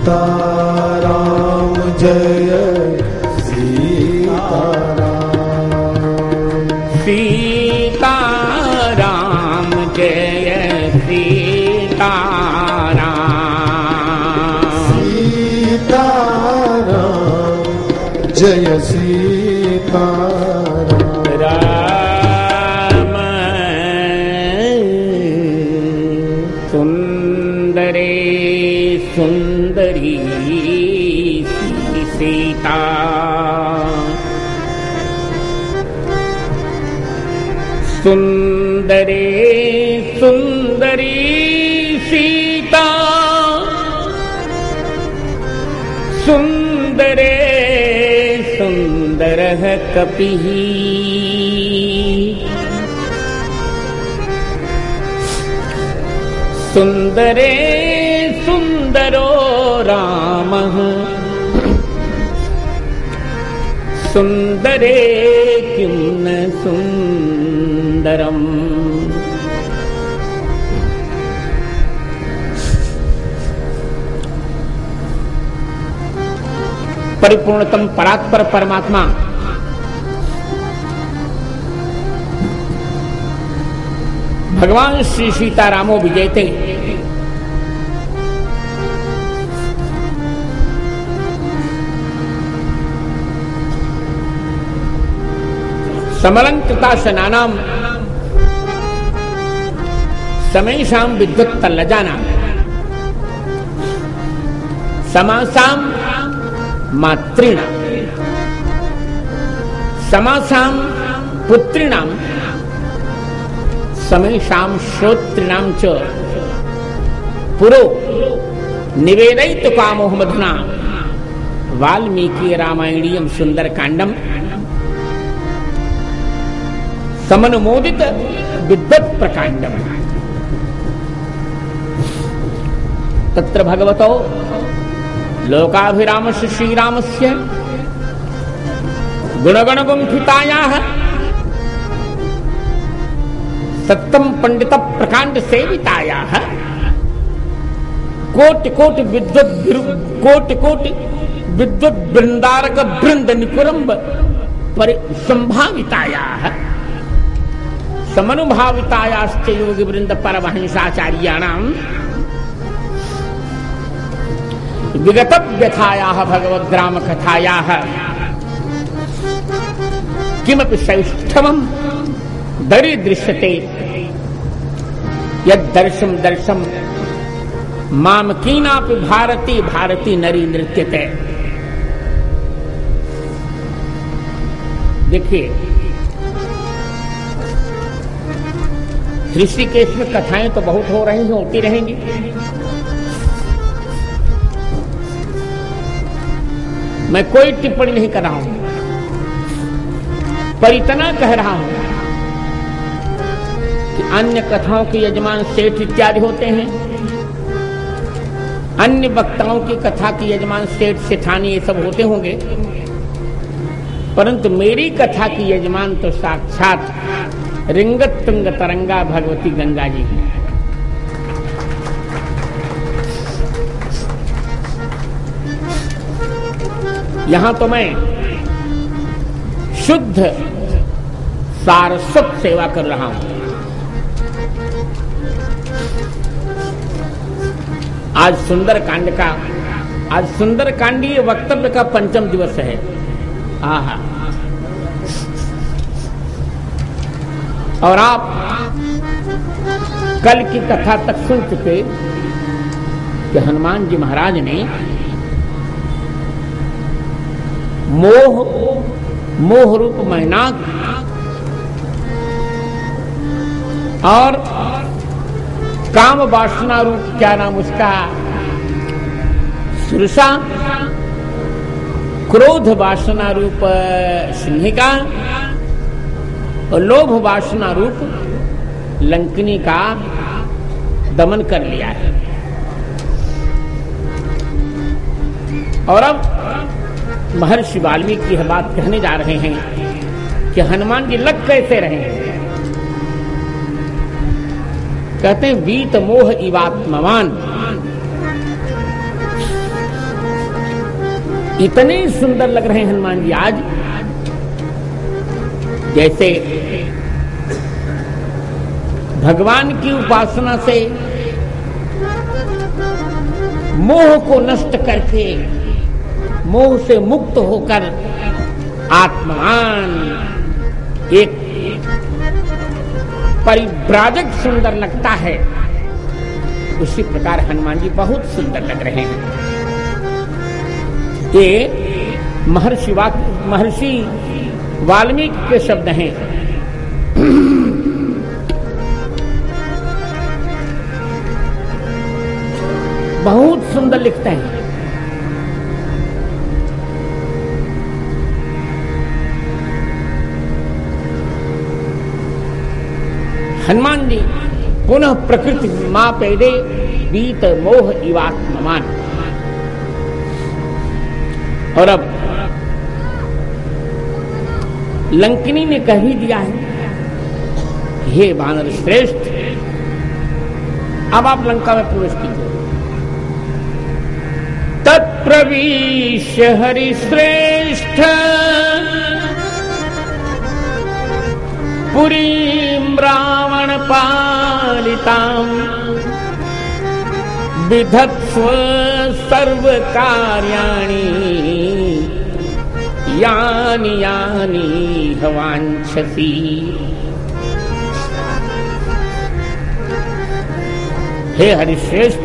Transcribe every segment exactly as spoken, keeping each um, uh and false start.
सीताराम जय सीताराम सीताराम जय सीताराम सीताराम जय सीताराम राम सुंदरे सुंदरी सीता सुंदरे सुंदरी सीता सुंदरे सुंदरः कपिः सुंदरे सुंदरो रामः सुंदरे किं न सुंदरम् परिपूर्णतम परात्पर परमात्मा भगवान श्री सीतारामो विजयते समलंकृता सनानाम समेषां विद्युत तल्लजाना समासां मातृणां समासां पुत्रिणां समेषां श्रोतॄणां च पुरो निवेदयितु कामो मधुना वाल्मीकि रामायणीयं सुंदरकांडम समनुमोदित विद्वत् प्रकांडम तत्र भगवतो लोकाभिरामस्य श्रीरामस्य गुणगणगुंठितायाः सत्तम पंडित प्रकांड सेवितायाः कोटि कोटि विद्वत् कोटि कोटि विद्वत् वृंदारक वृंद निकुरंब परिसंभावितायाः समनुभावितायाश्च योगी वृंद परमहंसाचार्याणां विगत व्यथायाः भगवद्राम कथायाः किमपि सौष्ठवं दरीदृश्यते यद्दर्शं दर्शं मामकीनापि भारती भारती नरी नृत्यते। देखिए ऋषिकेश में कथाएं तो बहुत हो रही हैं, होती रहेंगी। मैं कोई टिप्पणी नहीं कर रहा हूं, पर इतना कह रहा हूं कि अन्य कथाओं के यजमान सेठ इत्यादि होते हैं, अन्य वक्ताओं की कथा के यजमान सेठ सेठानी ये सब होते होंगे, परंतु मेरी कथा की यजमान तो साक्षात रिंगत तुंग तरंगा भगवती गंगा जी है। यहां तो मैं शुद्ध सारस्वत सेवा कर रहा हूं। आज सुंदर कांड का आज सुंदर कांडीय वक्तव्य का पंचम दिवस है। आहा, और आप कल की कथा तक सुन चुके कि हनुमान जी महाराज ने मोह मोह रूप मैनाक और काम वासना रूप क्या नाम उसका सुरसा, क्रोध वासना रूप सिंहिका और लोभ वासना रूप लंकिनी का दमन कर लिया है। और अब महर्षि वाल्मीकि यह बात कहने जा रहे हैं कि हनुमान जी लग कैसे रहे हैं। कहते हैं वीत मोह इवात्मवान इतने सुंदर लग रहे हैं हनुमान जी आज, जैसे भगवान की उपासना से मोह को नष्ट करके, मोह से मुक्त होकर आत्मान एक परिव्राजक सुंदर लगता है, उसी प्रकार हनुमान जी बहुत सुंदर लग रहे हैं। ये महर्षि महर्षि वाल्मीकि के शब्द हैं। बहुत सुंदर लिखते हैं। हनुमान जी पुनः प्रकृति मां पेदे बीत मोह इवात्ममान। और अब लंकिनी ने कह ही दिया है, हे वानर श्रेष्ठ, अब आप लंका में प्रवेश कीजिए। तत्प्रविश्य हरिश्रेष्ठ पुरीं रावण पालितां विधत्स्व सर्व कार्याणि यानि यानि वांछसि। हे हरिश्रेष्ठ,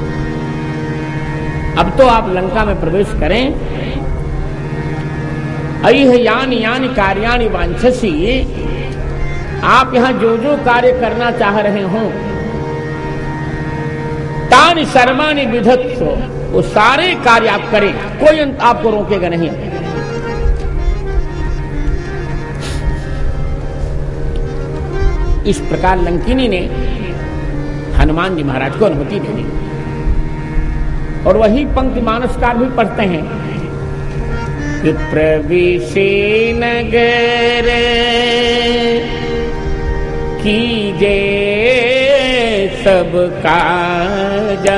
अब तो आप लंका में प्रवेश करें। अय्ह यानि यानि कार्याणि वांछसि, आप यहां जो जो कार्य करना चाह रहे हों, तानि सर्वाणि विधत्स्व, वो सारे कार्य आप करें, कोई आपको रोकेगा नहीं। इस प्रकार लंकिनी ने हनुमान जी महाराज को अनुमति दे दी। और वही पंक्ति मानसकार भी पढ़ते हैं, प्रविशे नगर कीजे सब काजा।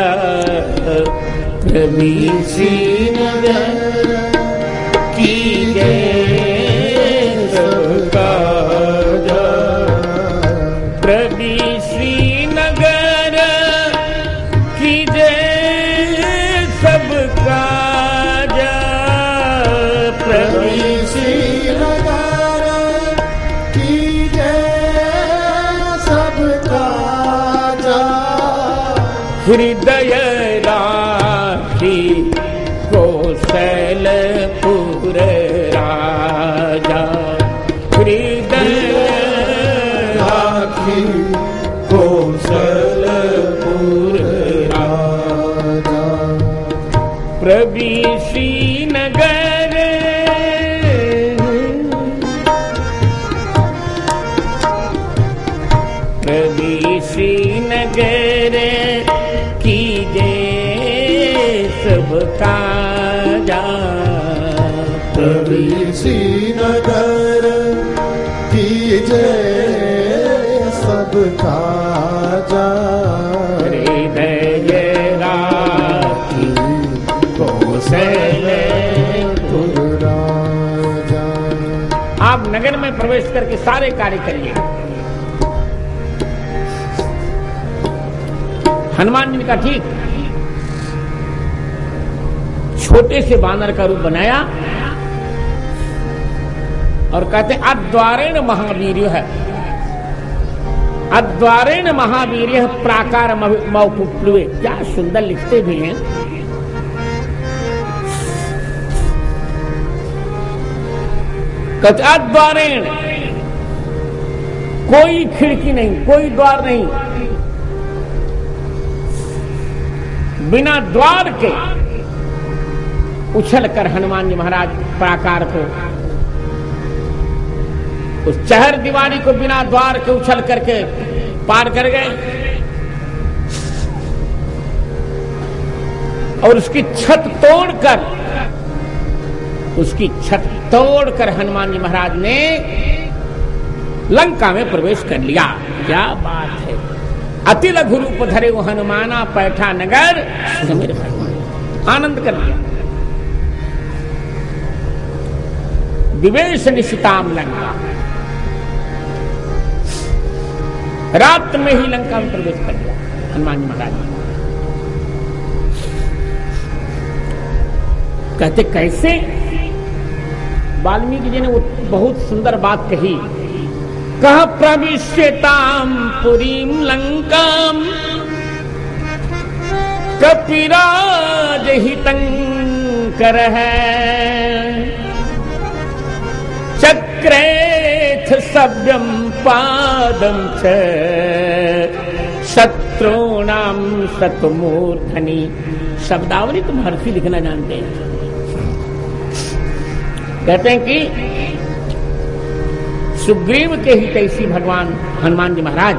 प्रविशे नगर कीजे सब काजा। प्रविशे नगर कीजे सब काजा। प्रविशे नगर कीजे सब काजा। हृदय राखी कौशलपुर राजा। हृदय राखी कौशलपुर राजा। प्रविशे नगर प्रविशे नगर कीजे सब काजा। प्रविशे नगर कीजे सब काजा। हृदय राखी कौशलपुर राजा। आप नगर में प्रवेश करके सारे कार्य करिए। हनुमान जी ने कहा ठीक। छोटे से बानर का रूप बनाया और कहते अद्वारेण महावीर्य है। अद्वारेण महावीर्य प्राकार मौपुप्लुवे। क्या सुंदर लिखते भी हैं। कहते अद्वारेण, कोई खिड़की नहीं, कोई द्वार नहीं, बिना द्वार के उछलकर हनुमान जी महाराज प्राकार को, उस चहर दीवारी को बिना द्वार के उछल करके पार कर गए। और उसकी छत तोड़कर उसकी छत तोड़कर हनुमान जी महाराज ने लंका में प्रवेश कर लिया। क्या बात है। अति लघु रूप धरे वो हनुमाना पैठा नगर, आनंद कर लिया। विवेश निशिताम लंका, रात में ही लंका में प्रवेश कर दिया हनुमान जी महाराज। कहते कैसे? वाल्मीकि जी ने वो बहुत सुंदर बात कही, कह प्रविश्यताम पुरीम लंकाम कपिराज हितंकर है, चक्रेथ सभ्यम पादम च शत्रुणाम शतमूर्धनि। शब्दावली तो महर्षि लिखना जानते हैं। कहते हैं कि सुग्रीव के हितैषी भगवान हनुमान जी महाराज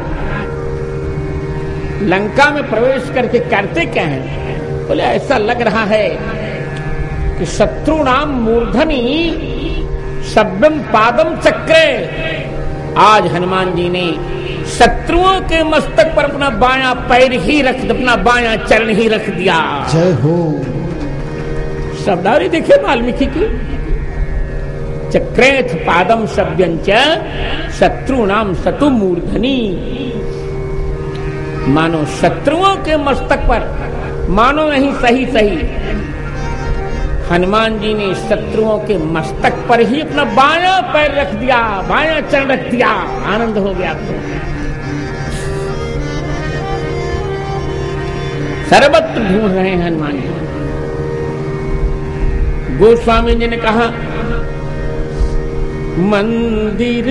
लंका में प्रवेश करके करते क्या हैं? बोले ऐसा लग रहा है कि शत्रुणाम मूर्धनि शब्दम पादम चक्रे। आज हनुमान जी ने शत्रुओं के मस्तक पर अपना बायां पैर ही रख, अपना बायां चरण ही रख दिया। जय हो। शब्दावली देखिए वाल्मीकि की, चक्रेथ पादम शब्यंच शत्रुणाम शतु मूर्धनि। मानो शत्रुओं के मस्तक पर, मानो नहीं सही सही हनुमान जी ने शत्रुओं के मस्तक पर ही अपना बायां पैर रख दिया, बायां चरण रख दिया। आनंद हो गया। तो सर्वत्र ढूंढ रहे हैं हनुमान जी। गोस्वामी जी ने कहा, मंदिर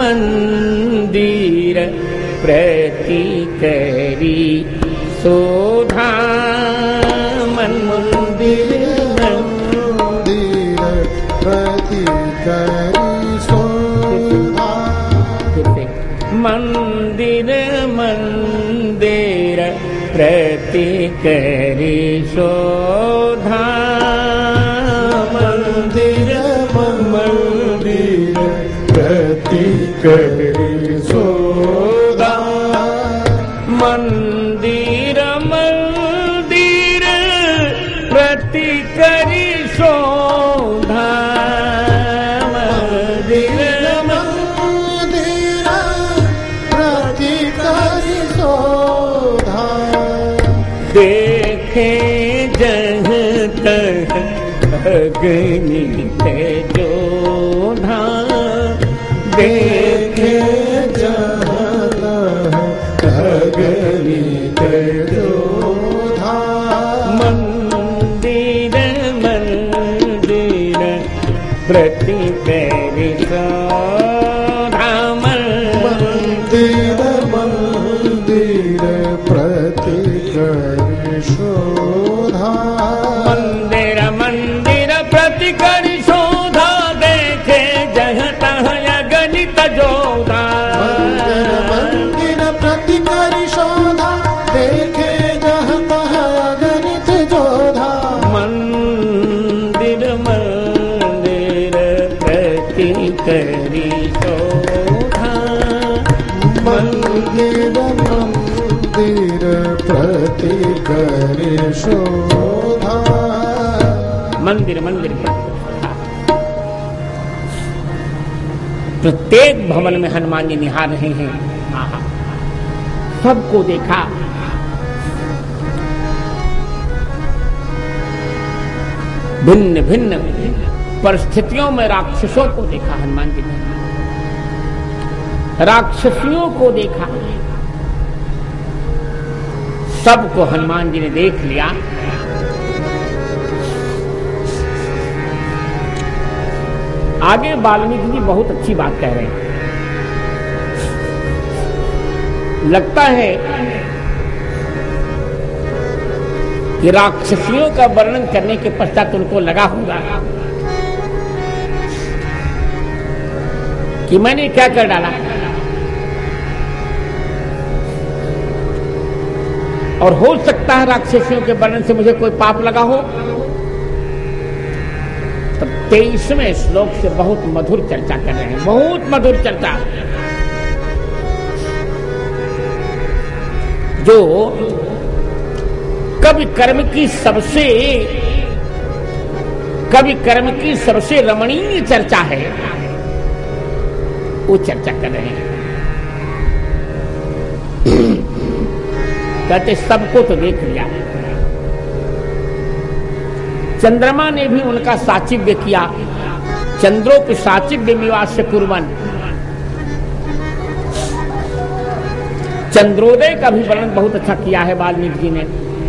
मंदिर प्रति करी शोधा, मंदिर मंदिर प्रति करी शोधा, मंदिर मंदिर प्रति करी शोधा, मंदिर मंदिर प्रति करी शोधा, मंदिर मंदिर प्रति करी शोधा, मंदिर मंदिर प्रति करी शोधा, देखे जहाँ तक अग्नि जोधा, देखे जहाँ तक अग्नि जोधा, मंदिर मंदिर प्रति करी शोधा, मंदिर मंदिर प्रति करी शोधा, मंदिर मंदिर प्रति करी शोधा, देखे जहाँ तहाँ अगणित जोधा, मंदिर प्रति करी शोधा, देखे जहाँ तहाँ अगणित जोधा, मंदिर मंदिर प्रति करी शोधा, मंदिर मंदिर प्रति करी शोधा, मंदिर मंदिर प्रति। प्रत्येक भवन में हनुमान जी निहार रहे हैं। आहा, सबको देखा। भिन्न भिन्न परिस्थितियों में राक्षसों को देखा हनुमान जी ने, राक्षसियों को देखा। सबको हनुमान जी ने देख लिया। आगे वाल्मीकि जी बहुत अच्छी बात कह रहे हैं। लगता है कि राक्षसियों का वर्णन करने के पश्चात उनको लगा होगा कि मैंने क्या कर डाला, और हो सकता है राक्षसियों के वर्णन से मुझे कोई पाप लगा हो। तब तेईसवें श्लोक से बहुत मधुर चर्चा कर रहे हैं, बहुत मधुर चर्चा, जो कवि कर्म की सबसे कवि कर्म की सबसे रमणीय चर्चा है, वो चर्चा कर रहे हैं। कहते सबको तो देख लिया, चंद्रमा ने भी उनका साचिव्य किया, चंद्रोप साचिव्य विवास कुर्बन। चंद्रोदय का भी वर्णन बहुत अच्छा किया है वाल्मीकि जी ने।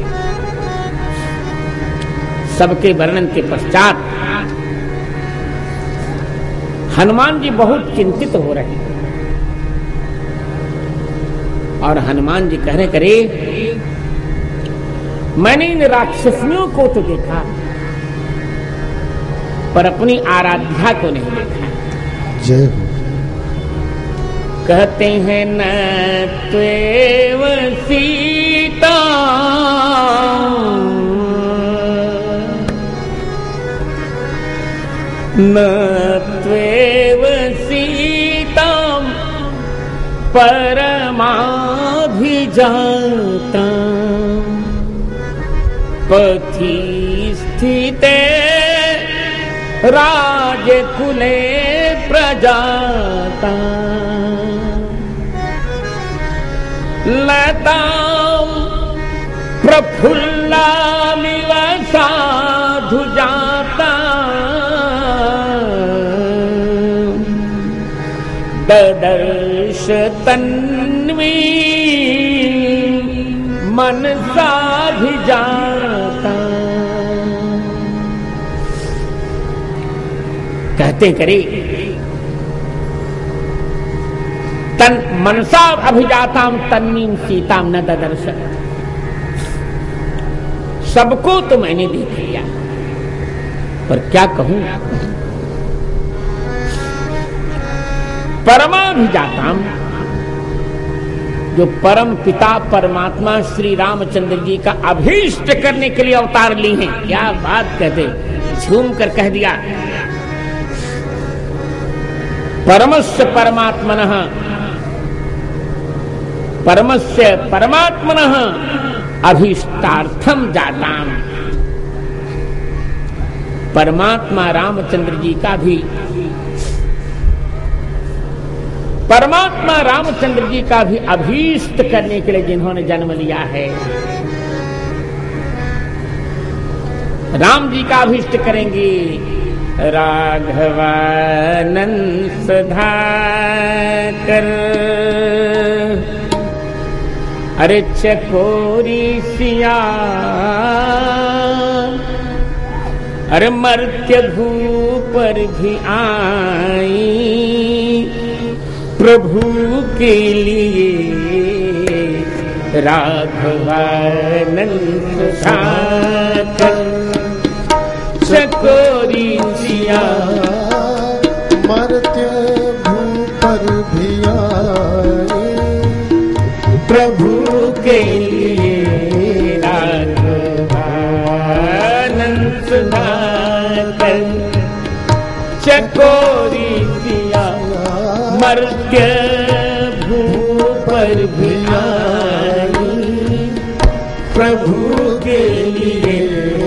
सबके वर्णन के पश्चात हनुमान जी बहुत चिंतित हो रहे हैं और हनुमान जी कहने करे, मैंने इन राक्षसियों को तो देखा पर अपनी आराध्या को नहीं देखा। जय हो। कहते हैं न त्वेव सीता न त्वेव सीता परमाभिजाता पथि स्थिते राजकुले प्रजाता लतां प्रफुल्लामिव साधु जाता ददर्श तन्वी मनसा भिजाता। कहते करे तन मनसा अभिजाताम तन्नीम सीताम न ददर्श। सबको तो मैंने देख लिया पर क्या कहूं, परमाभिजाताम जो परम पिता परमात्मा श्री रामचंद्र जी का अभीष्ट करने के लिए अवतार ली हैं। क्या बात कहते, झूम कर कह दिया, परमस्य परमात्मनः परमस्य परमात्मनः अभीष्टार्थम जाताम। परमात्मा रामचंद्र जी का भी परमात्मा रामचंद्र जी का भी अभीष्ट करने के लिए जिन्होंने जन्म लिया है, राम जी का अभीष्ट करेंगे। राघवानंद सुधाकर अरे चकोरी सिया अरे मर्त्य भूपर भी आई प्रभु के लिए राघवानंद सुधाकर चकोरी सिया मर्त्य भूपर भी आई प्रभु के लिए राघवानंद सुधाकर चकोरी सिया मर्त्य भूपर भी आई प्रभु के लिए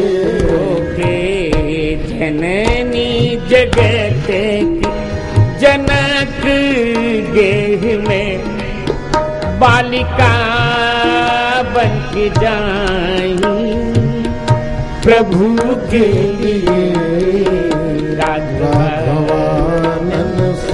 जननी जगत की जनक गेह में बालिका बन के जाई प्रभु के लिए राघवानंद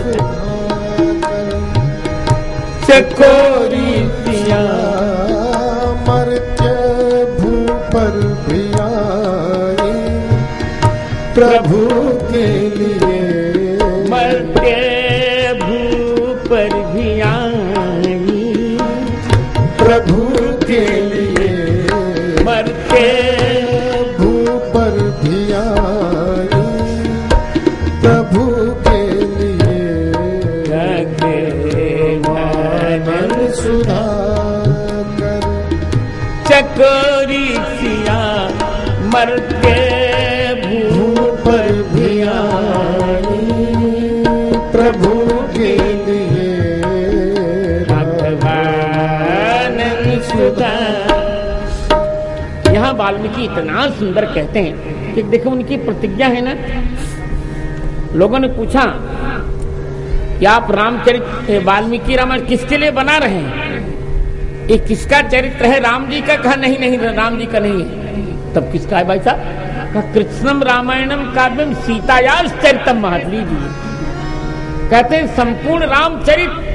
चकोरी सिया मर्त्य भूपर भी आई प्रभु के लिए मर्त्य भूपर भी आई प्रभु के लिए मर्त्य भूपर भी आई प्रभु के लिए राघवानंद सुधाकर चकोरी सिया मर्त्य भूपर भी आई प्रभु के लिए राघवानंद सुधाकर। यहाँ वाल्मीकि इतना सुंदर कहते हैं कि देखो उनकी प्रतिज्ञा है ना। लोगों ने पूछा कि आप रामचरित वाल्मीकि रामायण किसके लिए बना रहे हैं, ये किसका चरित्र है, राम जी का? कहा नहीं नहीं राम जी का नहीं है। तब किसका है भाई साहब? कहा कृष्णम रामायणम काव्यम सीतायाश्चरितम महत। लीजिए, कहते हैं संपूर्ण रामचरित